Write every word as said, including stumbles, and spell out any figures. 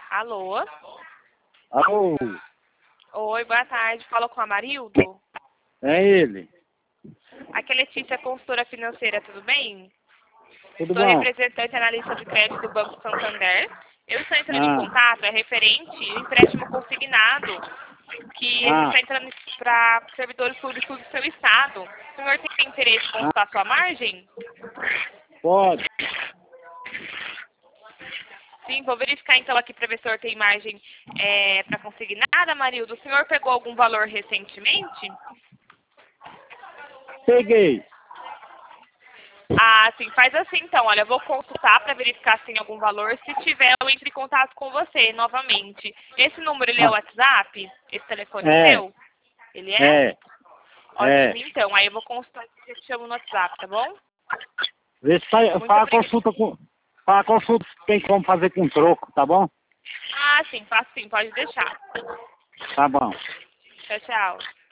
Alô? Alô, Oi, boa tarde. Fala com a Marildo? é ele. Aqui é Letícia, consultora financeira, tudo bem? Tudo Sou bom? representante analista de crédito do Banco Santander. Eu estou entrando em Ah, contato, é referente ao empréstimo consignado, que a gente ah, está entrando para servidores públicos do seu estado. O senhor tem interesse em ah, consultar sua margem? pode. Sim, vou verificar então aqui para ver se o senhor tem margem é, para consignada, Marildo. O senhor pegou algum valor recentemente? Peguei. Ah, sim, faz assim então. Olha, eu vou consultar para verificar se tem algum valor. Se tiver, eu entro em contato com você novamente. Esse número, ele é o Ah, WhatsApp? Esse telefone é, seu? Ele é? é, Ótimo, é. então. Aí eu vou consultar e eu te chamo no WhatsApp, tá bom? Vê se sai, Muito faz a obrigada. consulta com. Faz a consulta se tem como fazer com troco, tá bom? Ah, sim, faço sim, pode deixar. Tá bom. Tchau, tchau.